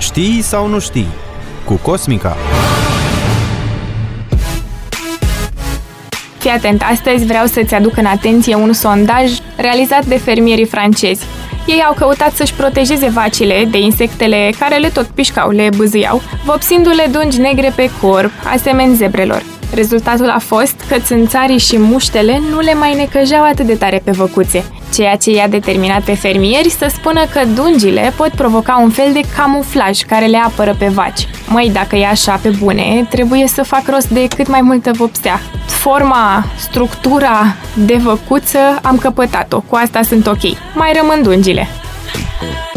Știi sau nu știi? Cu Cosmica. Fii atent, astăzi vreau să-ți aduc în atenție un sondaj realizat de fermierii francezi. Ei au căutat să-și protejeze vacile de insectele care le tot pișcau, le bâzâiau, vopsindu-le dungi negre pe corp, asemeni zebrelor. Rezultatul a fost că țânțarii și muștele nu le mai necăjeau atât de tare pe văcuțe, ceea ce i-a determinat pe fermieri să spună că dungile pot provoca un fel de camuflaj care le apără pe vaci. Măi, dacă e așa pe bune, trebuie să fac rost de cât mai multă vopsea. Forma, structura de văcuță am căpătat-o, cu asta sunt ok. Mai rămân dungile.